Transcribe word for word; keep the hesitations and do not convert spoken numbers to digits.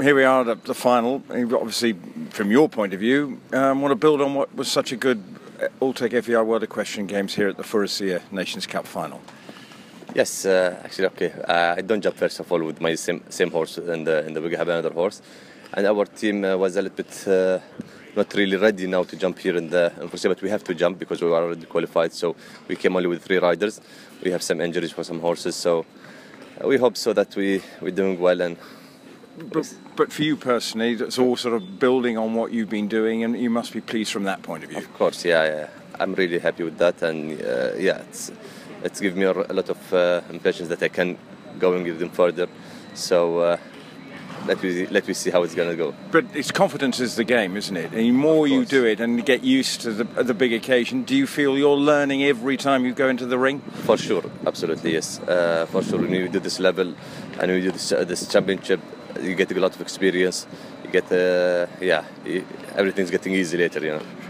here we are at the final. Obviously, from your point of view, um, want to build on what was such a good Alltech F E I World Equestrian Games here at the Faurecia Nations Cup final. Yes, uh, actually, okay. Uh, I don't jump first of all with my same same horse, and uh, in the we have another horse, and our team uh, was a little bit uh, not really ready now to jump here in the in Faurecia, but we have to jump because we were already qualified. So we came only with three riders. We have some injuries for some horses, so uh, we hope so that we we're doing well. And but, but for you personally, it's all sort of building on what you've been doing, and you must be pleased from that point of view. Of course, yeah, yeah. I'm really happy with that, and uh, yeah, it's it's given me a, a lot of uh, impressions that I can go and give them further. So uh, let me let me see how it's gonna go. But it's confidence is the game, isn't it? And the more you do it and get used to the the big occasion, do you feel you're learning every time you go into the ring? For sure, absolutely, yes. Uh, for sure, when you do this level and when you do this, uh, this championship, you get a lot of experience. You get, uh, yeah, everything's getting easy later, you know.